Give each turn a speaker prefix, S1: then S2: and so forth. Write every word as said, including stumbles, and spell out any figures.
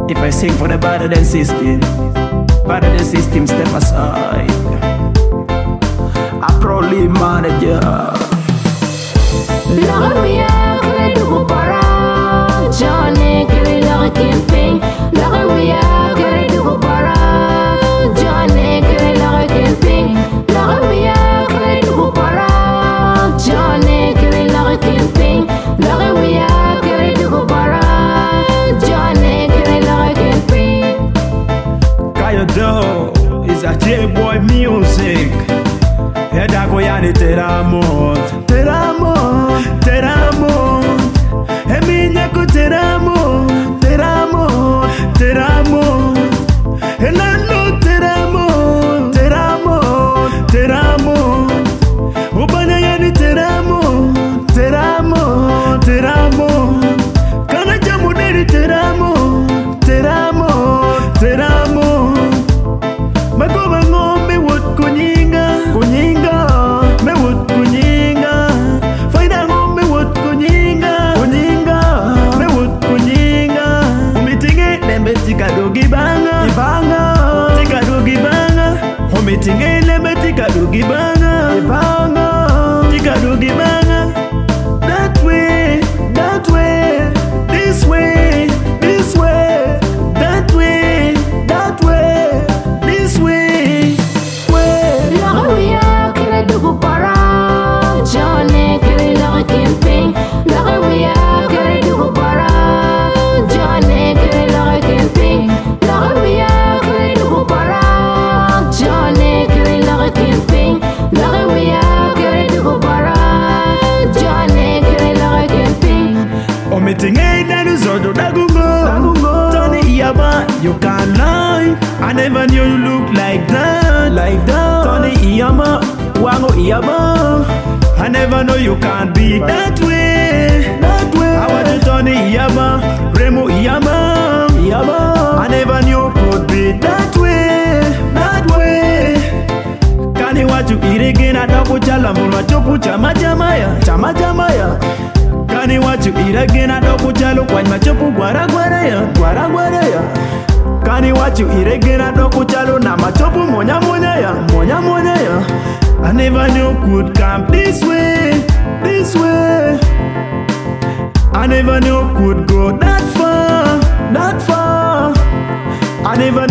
S1: If I sing for the better than system, better than system step aside. I proudly manage ya.
S2: Lagawiya kare dugu para, Johnny kare laga camping. Lagawiya kare dugu para, Johnny kare laga camping. Lagawiya kare dugu para, Johnny kare laga camping. Lagawiya kare dugu para, Johnny kare laga camping.
S1: Kayo do is a J-boy music. Head I go yani teramont, teramont, teramont. Eminya ko teramont, teramont, teramont. Elano teramont, teramont, teramont. Ubanya yani teramont, teramont, teramont. Kana jamu deri teramont, teramont, teramont. Magoba ngombe wot kunyinga, kunyinga, me wot kunyinga. Faida ngombe wot kunyinga, kunyinga, me wot kunyinga. Umitinge lembe tika dogi banga, ibanga, tika dogi banga. Umitinge lembe tika dogi banga, ibanga, tika dogi banga. That way, that way, this way, this way, that way, that way, this way, way.
S2: Lagawiya kare dugu para, Johnny kare laga camping. Lagawiya kare dugu para, Johnny kare laga camping. Lagawiya kare dugu para, Johnny kare laga camping. Lagawiya kare dugu para, Johnny kare laga camping.
S1: Omitinge danu zodo dagungo, dagungo. Tony Iyaba, you can't lie. I never knew you look like that, like that. Tony Iyaba, wango Iyaba. I never know you can't be that way, that way. I want you Tony Iyaba, Remo Iyaba, Iyaba. I never knew you could be that way, that way. Kani watu irigina dapu chala mulwa chopu chama chamaya, chama chamaya. Kani watu irigina dapu chalo kwa machopu gwara gwara ya, gwara gwara ya. Kani watu irigina dapu chalo na machopu monya monya ya, monya monya ya. I never knew could come this way, this way. I never knew could go that far, that far. I never